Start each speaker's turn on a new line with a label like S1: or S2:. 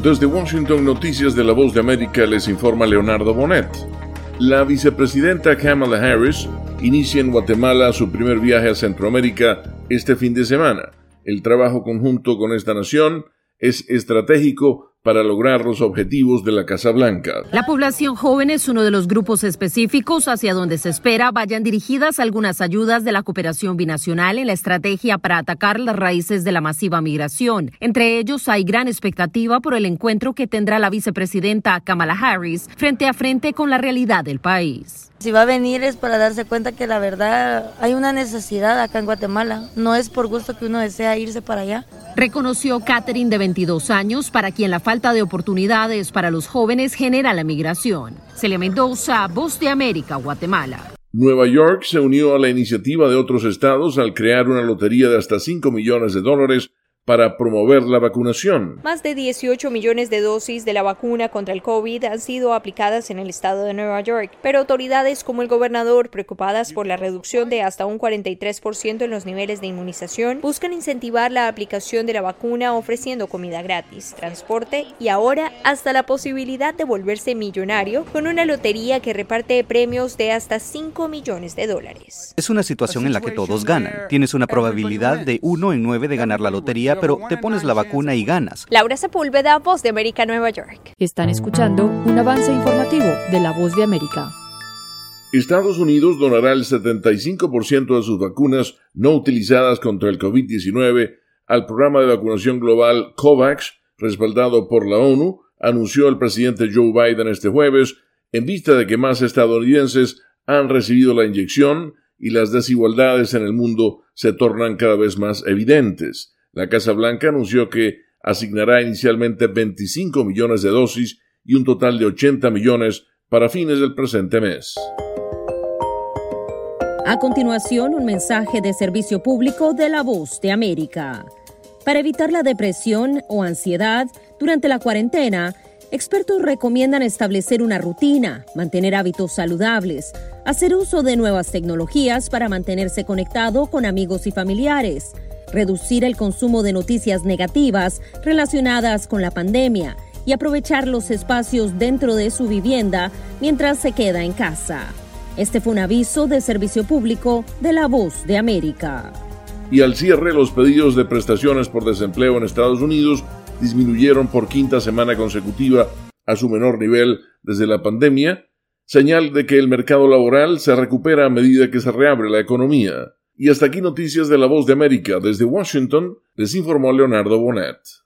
S1: Desde Washington, Noticias de la Voz de América, les informa Leonardo Bonet. La vicepresidenta Kamala Harris inicia en Guatemala su primer viaje a Centroamérica este fin de semana. El trabajo conjunto con esta nación es estratégico para lograr los objetivos de la Casa Blanca.
S2: La población joven es uno de los grupos específicos hacia donde se espera vayan dirigidas algunas ayudas de la cooperación binacional en la estrategia para atacar las raíces de la masiva migración. Entre ellos hay gran expectativa por el encuentro que tendrá la vicepresidenta Kamala Harris frente a frente con la realidad del país.
S3: Si va a venir es para darse cuenta que la verdad hay una necesidad acá en Guatemala. No es por gusto que uno desea irse para allá.
S2: Reconoció Catherine, de 22 años, para quien la falta de oportunidades para los jóvenes genera la migración. Celia Mendoza, Voz de América, Guatemala.
S1: Nueva York se unió a la iniciativa de otros estados al crear una lotería de hasta $5 millones para promover la vacunación.
S4: Más de 18 millones de dosis de la vacuna contra el COVID han sido aplicadas en el estado de Nueva York, pero autoridades como el gobernador, preocupadas por la reducción de hasta un 43% en los niveles de inmunización, buscan incentivar la aplicación de la vacuna ofreciendo comida gratis, transporte y ahora hasta la posibilidad de volverse millonario con una lotería que reparte premios de hasta $5 millones.
S5: Es una situación en la que todos ganan. Tienes una probabilidad de 1 en 9 de ganar la lotería, pero te pones la vacuna y ganas.
S4: Laura Sepúlveda, Voz de América, Nueva York.
S6: Están escuchando un avance informativo de la Voz de América.
S1: Estados Unidos donará el 75% de sus vacunas no utilizadas contra el COVID-19 al programa de vacunación global COVAX, respaldado por la ONU, anunció el presidente Joe Biden este jueves, en vista de que más estadounidenses han recibido la inyección y las desigualdades en el mundo se tornan cada vez más evidentes. La Casa Blanca anunció que asignará inicialmente 25 millones de dosis y un total de 80 millones para fines del presente mes.
S2: A continuación, un mensaje de servicio público de la Voz de América. Para evitar la depresión o ansiedad durante la cuarentena, expertos recomiendan establecer una rutina, mantener hábitos saludables, hacer uso de nuevas tecnologías para mantenerse conectado con amigos y familiares, reducir el consumo de noticias negativas relacionadas con la pandemia y aprovechar los espacios dentro de su vivienda mientras se queda en casa. Este fue un aviso de servicio público de la Voz de América.
S1: Y al cierre, los pedidos de prestaciones por desempleo en Estados Unidos disminuyeron por quinta semana consecutiva a su menor nivel desde la pandemia, señal de que el mercado laboral se recupera a medida que se reabre la economía. Y hasta aquí Noticias de la Voz de América. Desde Washington, les informó Leonardo Bonet.